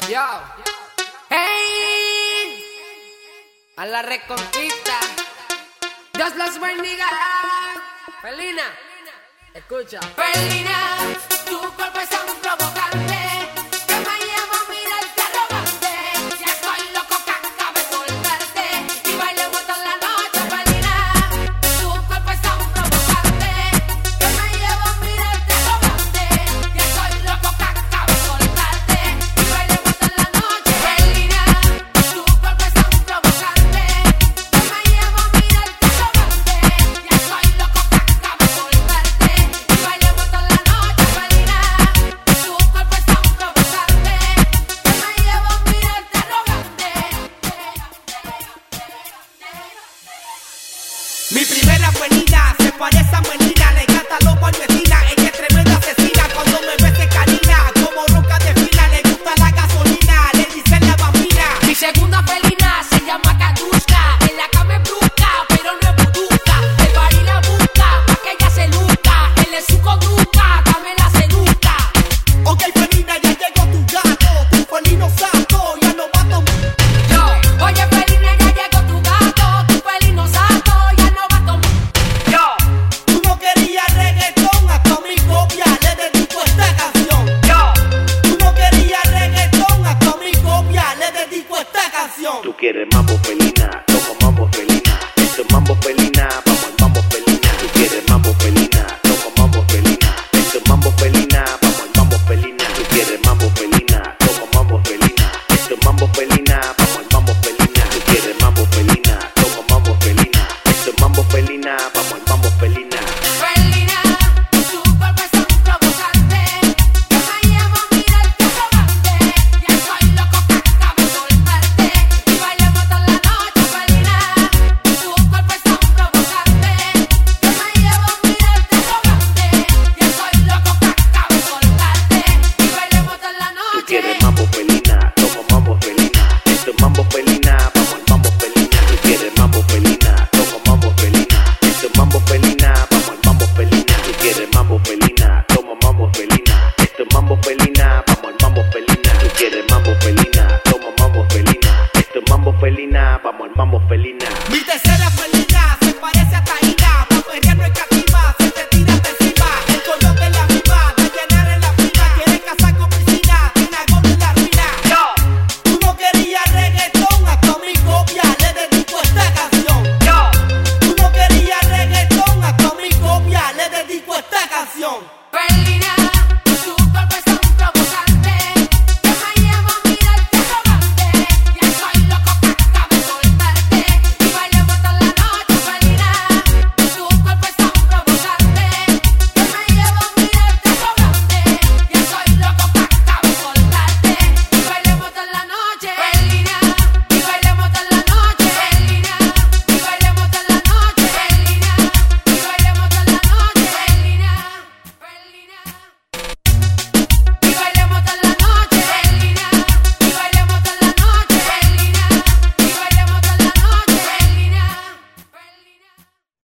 Yo, hey, a la reconquista. Dios los bendiga. Felina, escucha. Felina, tu cuerpo es tan provocante que me lleva a mirarte arrogante. Ya estoy loco que acabe soltarte y bailemos toda la noche. Felina, tu cuerpo es tan provocante que me lleva a mirarte arrogante. Ya estoy loco que acabe soltarte y bailemos toda la noche. Felina, tu cuerpo es tan provocante que me lleva a mirarte arrogante. Ya estoy loco que acabe soltarte y bailemos toda la noche. Felina, tu cuerpo es tan provocante que me lleva a mirarte arrogante. Mi primera felina se parece a Melina, le canta loco al vecina, ella es tremenda asesina, cuando me ve se canina, como roca de fila, le gusta la gasolina, le dicen la bambina. Mi segunda felina se llama Katushka, en la cama es brusca, pero no es buduca. El bari la busca, pa' que ella se luzca, él es su conducta, dame la seduca. Ok felina, ya llegó tu gato, tu felino santo, ya no va a tomar. Yo, oye felina, ya llegó tu gato, tu felino santo, ya no va a tomar. Yo, Tú no querías reggaetón, hasta mi copia le dedico esta canción. Tú no querías reggaetón, hasta mi copia le dedico esta canción. Tú quieres mambo felina, tomo mambo felina. Esto es mambo felina, vamos al mambo felina. Tú quieres mambo felina, tomo mambo felina. Esto es mambo felina, vamos al mambo felina. Tú quieres mambo felina, tomo mambo felina. Esto es mambo felina, vamos al mambo felina. Tú quieres mambo felina, tomo mambo felina. Esto es mambo felina, vamos al mambo felina. felina, tu cuerpo es tan provocante que me lleva a mirarte arrogante. Ya estoy loco que acabe soltarte y bailemos toda la noche. Felina, tu cuerpo es tan provocante que me lleva a mirarte arrogante. Ya estoy loco que acabe soltarte y bailemos toda la Tú noche. quieres mambo felina, tomo mambo felina. Esto es mambo felina, vamos al mambo felina. Tú quieres mambo felina, tomo mambo felina. Esto es mambo felina, vamos al mambo felina. Tú quieres mambo felina, tomo mambo felina. Esto es mambo felina, vamos al mambo felina. Tú quieres mambo felina, tomo mambo felina. Esto es mambo felina, vamos al mambo felina. Mi tercera